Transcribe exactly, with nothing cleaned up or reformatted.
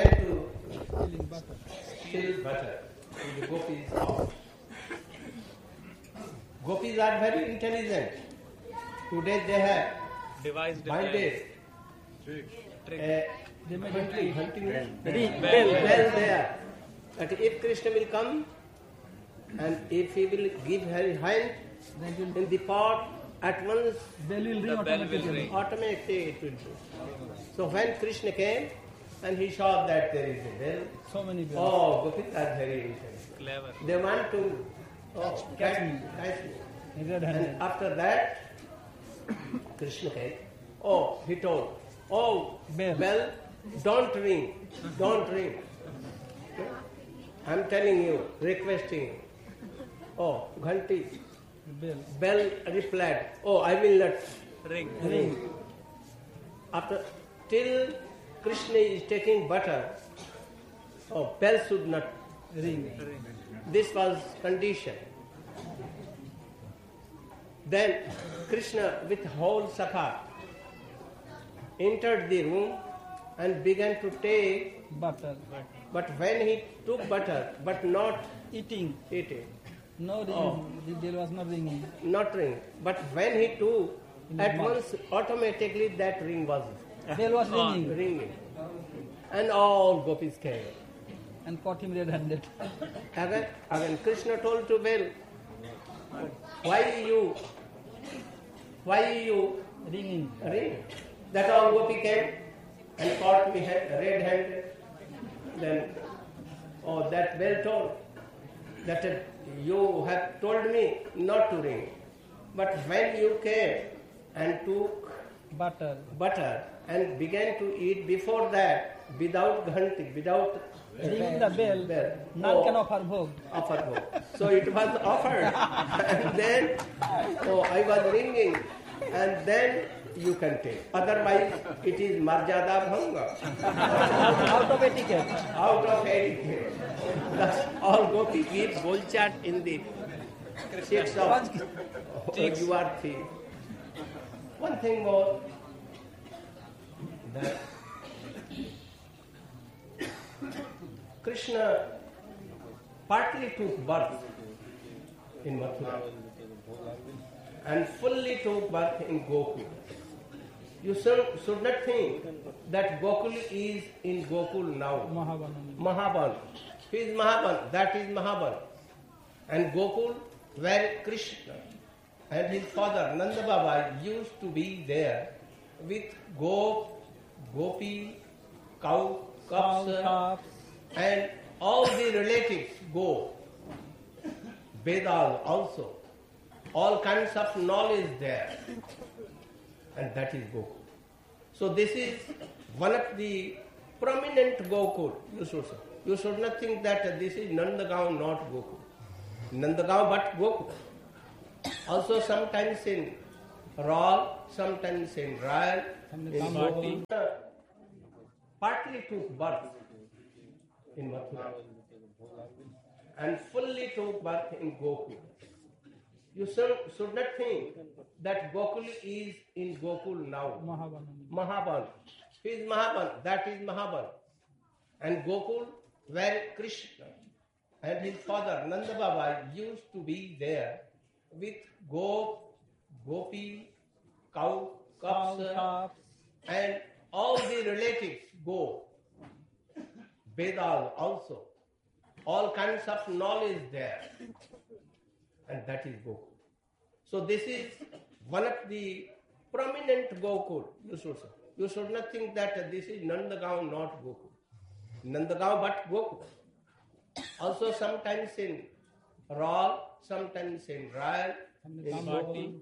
went to steal butter in the gopis' house. Gopis are very intelligent. Today they have devised binded trick. a hunting, hunting Bell. bell, bell there. That if Krishna will come and if he will give her hand in the pot, at once Bell will ring The bell will automatically. ring. automatically it will do. So when Krishna came and he saw that there is a bell, So many bells. oh, gopis are very intelligent. Clever. They want to oh, Catch catch me. catch me. Red-handed. And after that, Krishna came. Oh, he told, oh, Bell. bell, don't ring, don't ring. I'm telling you, requesting you. Oh, Ghanti, Bell. bell replied, oh, I will not Ring. ring. After, till Krishna is taking butter, oh, bell should not ring. Ring. This was condition. Then Krishna with whole Sakha entered the room and began to take, Butter. but when he took butter, but not Eating. eating, No ring. Oh. The bell was not ringing. not ring, but when he took, In at his mouth. once automatically that ring was Bell was On. ringing ringing. And all gopis came. and caught him red-handed. Again, again Krishna told to bell, why you, why you Ringing. ring? That all gopi came and caught me red-handed. Then, oh, that bell told that uh, you have told me not to ring. But when you came and took Butter. butter and began to eat before that, without ghanti, without Ringing the bell. bell, None oh, can offer bhog. offer bhog. So it was offered. And then, oh, I was ringing. And then you can take. Otherwise, it is marjada bhanga. Out, out of etiquette. Out of etiquette. Thus, all gopi give bolchat in the cheeks of oh, you are thief. One thing more, that Krishna partly took birth in Mathura and fully took birth in Gokul. You should, should not think that Gokul is in Gokul now. Mahabanam. Mahaban. Who is Mahaban? That is Mahaban. And Gokul, where Krishna and his father Nanda Baba used to be there with Gop, Gopi, cow, Cow, cups, cups. and all the relatives go. Vedas also. All kinds of knowledge there. And that is Gokul. So this is one of the prominent Gokul. You should, you should not think that this is Nandagaon, not Gokul. Nandagaon, but Gokul. Also sometimes in Raul, sometimes in Rayal, in Gokul. Partly took birth in Mathura and fully took birth in Gokul. You should, should not think that Gokul is in Gokul now. Mahabanam. Mahaban. Who is Mahaban? That is Mahaban. And Gokul, where Krishna and his father Nanda Baba used to be there with Gop, Gopi, cow, Cow, cups, cups. and all the relatives go. Vedas also. All kinds of knowledge there. And that is Gokul. So this is one of the prominent Gokul. You should, you should not think that this is Nandagaon, not Gokul. Nandagaon, but Gokul. Also sometimes in Raul, sometimes in Rayal, in Gokul,